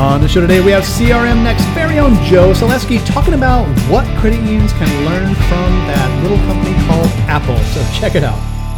On the show today, we have CRM Next very own Joe Selesky talking about what credit unions can learn from that little company called Apple. So check it out.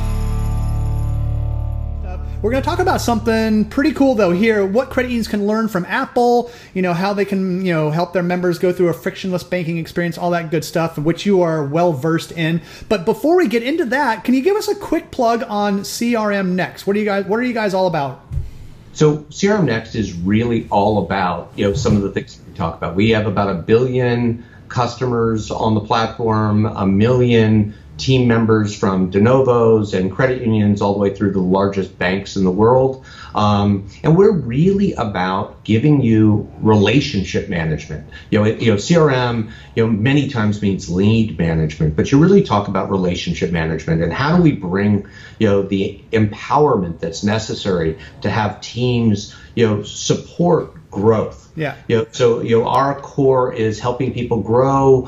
We're going to talk about something pretty cool, though, here. What credit unions can learn from Apple, how they can, help their members go through a frictionless banking experience, all that good stuff, which you are well-versed in. But before we get into that, can you give us a quick plug on CRM Next? What are you guys all about? So CRM Next is really all about, some of the things we talk about. We have about 1 billion customers on the platform, 1 million team members from de novos and credit unions all the way through the largest banks in the world. And we're really about giving you relationship management. CRM, many times means lead management, but you really talk about relationship management and how do we bring, the empowerment that's necessary to have teams, support growth. Yeah. So our core is helping people grow,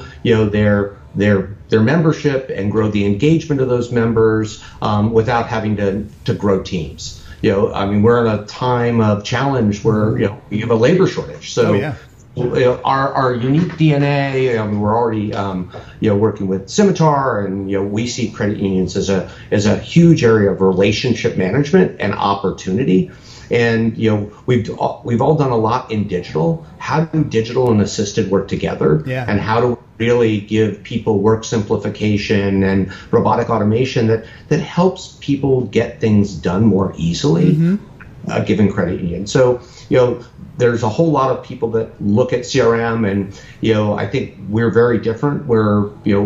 their membership and grow the engagement of those members without having to grow teams. We're in a time of challenge where we have a labor shortage. So our unique DNA. We're already working with Symitar, and we see credit unions as a huge area of relationship management and opportunity. And we've all done a lot in digital. How do digital and assisted work together? Yeah. And how do we really give people work simplification and robotic automation that helps people get things done more easily, given credit union. So there's a whole lot of people that look at CRM, and I think we're very different. We're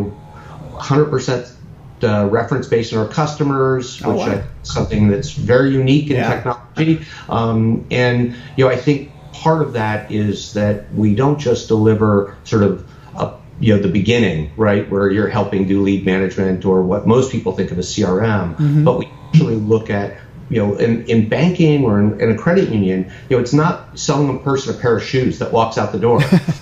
100% reference based on our customers, which is something that's very unique in technology. And I think part of that is that we don't just deliver sort of the beginning, right, where you're helping do lead management or what most people think of as CRM, but we actually look at in banking or in a credit union, it's not selling a person a pair of shoes that walks out the door.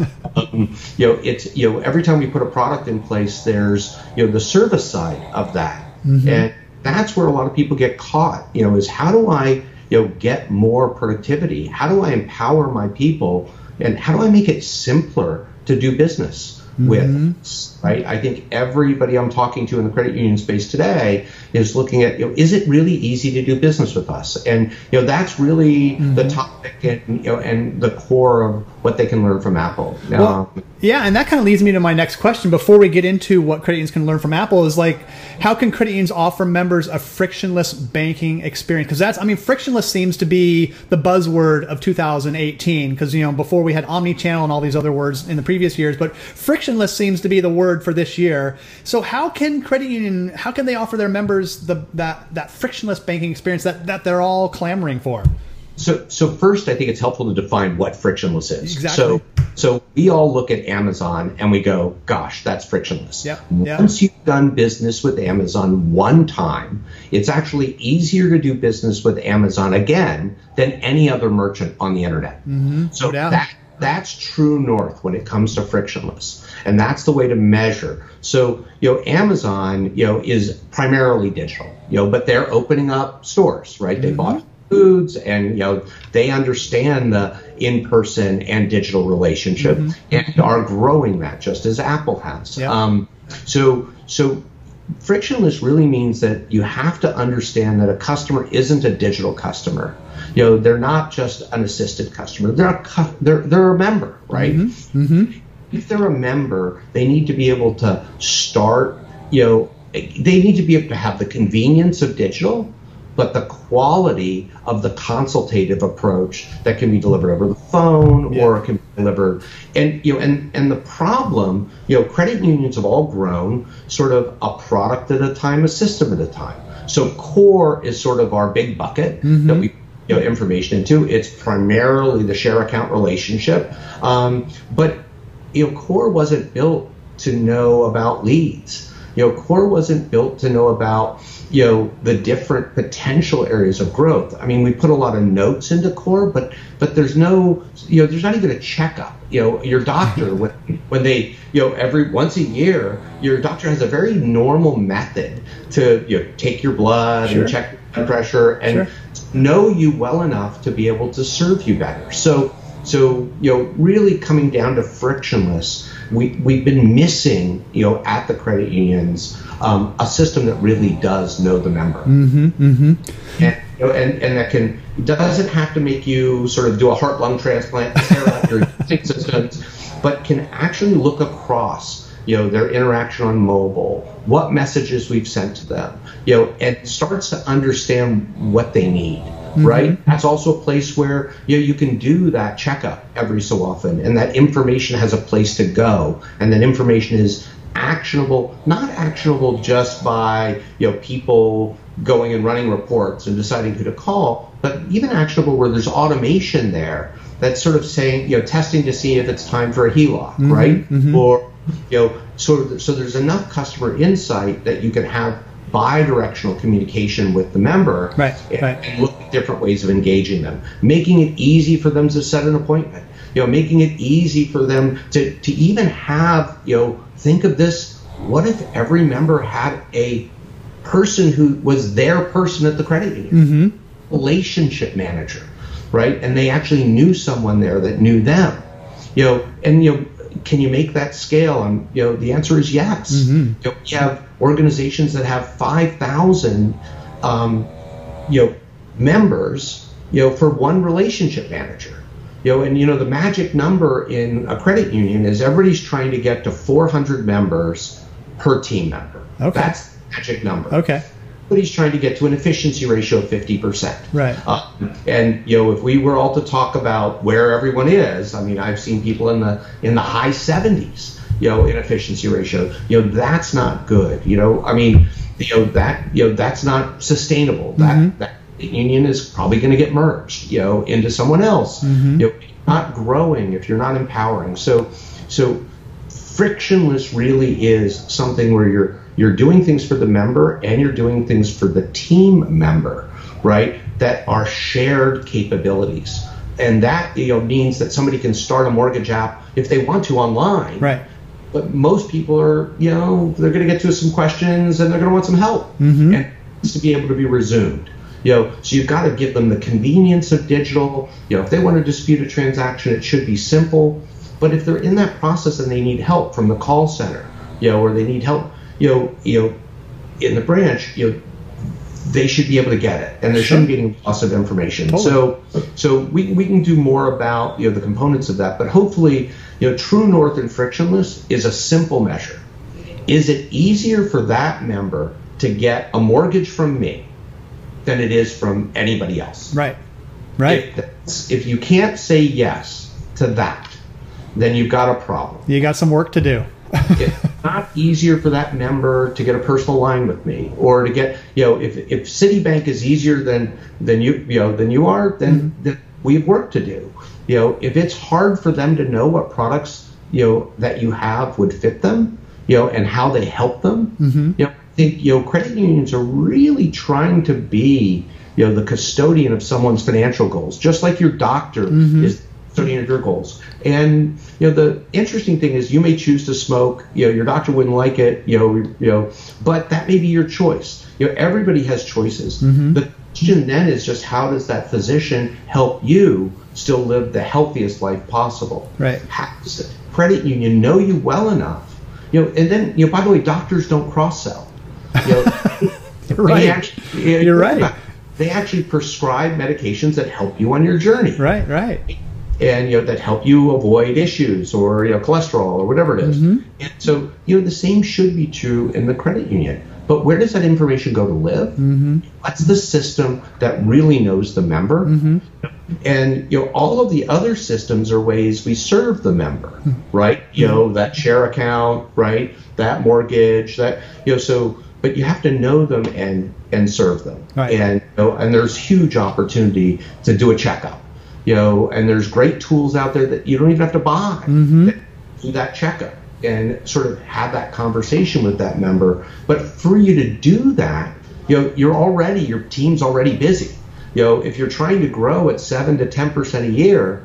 It's every time we put a product in place, there's the service side of that, and that's where a lot of people get caught. Is how do I get more productivity? How do I empower my people, and how do I make it simpler to do business with, right? I think everybody I'm talking to in the credit union space today is looking at, is it really easy to do business with us? And, that's really the topic and the core of what they can learn from Apple. And that kind of leads me to my next question. Before we get into what credit unions can learn from Apple is how can credit unions offer members a frictionless banking experience? Because frictionless seems to be the buzzword of 2018 because, before we had omni-channel and all these other words in the previous years, but frictionless seems to be the word for this year. So how can they offer their members that frictionless banking experience that they're all clamoring for? So first, I think it's helpful to define what frictionless is. Exactly. So we all look at Amazon and we go, gosh, that's frictionless. Yep. Once you've done business with Amazon one time, it's actually easier to do business with Amazon again than any other merchant on the internet. So that's true north when it comes to frictionless. And that's the way to measure. So, Amazon, is primarily digital, but they're opening up stores, right? They bought foods and, they understand the in-person and digital relationship and are growing that just as Apple has. Yeah. So frictionless really means that you have to understand that a customer isn't a digital customer. They're not just an assisted customer. They're a member, right? If they're a member, they need to be able to start, they need to be able to have the convenience of digital, but the quality of the consultative approach that can be delivered over the phone or it can be delivered. And, and the problem, credit unions have all grown sort of a product at a time, a system at a time. So core is sort of our big bucket that we information into. It's primarily the share account relationship. But core wasn't built to know about leads. Core wasn't built to know about the different potential areas of growth. We put a lot of notes into core, but there's no, there's not even a checkup. Your doctor when they, every once a year, your doctor has a very normal method to take your blood and check your blood pressure and know you well enough to be able to serve you better. So So, really coming down to frictionless, we've been missing, at the credit unions, a system that really does know the member. And that doesn't have to make you sort of do a heart-lung transplant, tear out your systems, but can actually look across, their interaction on mobile, what messages we've sent to them, and starts to understand what they need. Right? That's also a place where you can do that checkup every so often, and that information has a place to go, and that information is actionable, not actionable just by people going and running reports and deciding who to call, but even actionable where there's automation there that's sort of saying, testing to see if it's time for a HELOC, right? Or so there's enough customer insight that you can have bi-directional communication with the member, and look at different ways of engaging them, making it easy for them to set an appointment, making it easy for them to even have, think of this, what if every member had a person who was their person at the credit union, relationship manager, right? And they actually knew someone there that knew them, can you make that scale? And the answer is yes. You have organizations that have 5,000 members for one relationship manager. And the magic number in a credit union is everybody's trying to get to 400 members per team member. Okay. That's the magic number. Okay. Everybody's trying to get to an efficiency ratio of 50%. Right. And if we were all to talk about where everyone is, I mean, I've seen people in the high 70s, in efficiency ratio. That's not good. I mean, that's not sustainable. That union is probably going to get merged, into someone else. If you're not growing, if you're not empowering. So frictionless really is something where you're doing things for the member and you're doing things for the team member, right? That are shared capabilities. And that, means that somebody can start a mortgage app if they want to online. Right. But most people are, they're going to get to some questions and they're going to want some help. And it needs to be able to be resumed. So you've got to give them the convenience of digital. If they want to dispute a transaction, it should be simple. But if they're in that process and they need help from the call center, or they need help, in the branch, they should be able to get it, and there shouldn't be any loss of information. Totally. So we can do more about the components of that, but hopefully, True North and frictionless is a simple measure. Is it easier for that member to get a mortgage from me than it is from anybody else? Right. If you can't say yes to that, then you've got a problem. You got some work to do. It's not easier for that member to get a personal line with me, or to get, if Citibank is easier than you are, then we have work to do. If it's hard for them to know what products that you have would fit them, and how they help them, I think credit unions are really trying to be the custodian of someone's financial goals, just like your doctor is custodian of your goals. And the interesting thing is, you may choose to smoke. Your doctor wouldn't like it. But that may be your choice. Everybody has choices. The question then is just, how does that physician help you still live the healthiest life possible? Right. How does the credit union know you well enough? And then by the way, doctors don't cross sell. Right. You're right. They actually prescribe medications that help you on your journey. Right. And that help you avoid issues, or cholesterol, or whatever it is. And so the same should be true in the credit union. But where does that information go to live? What's the system that really knows the member? And all of the other systems are ways we serve the member, right? That share account, right? That mortgage, that but you have to know them and serve them. Right. And there's huge opportunity to do a checkup. And there's great tools out there that you don't even have to buy that do that checkup and sort of have that conversation with that member. But for you to do that, your team's already busy. If you're trying to grow at 7 to 10% a year,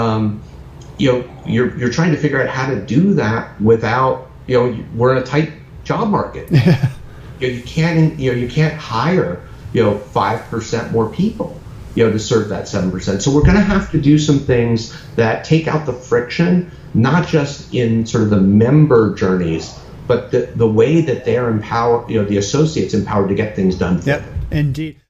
you're trying to figure out how to do that without, we're in a tight job market. You can't hire 5% more people. to serve that 7%. So we're going to have to do some things that take out the friction, not just in sort of the member journeys, but the way that they're empowered, the associates empowered to get things done for them. Indeed.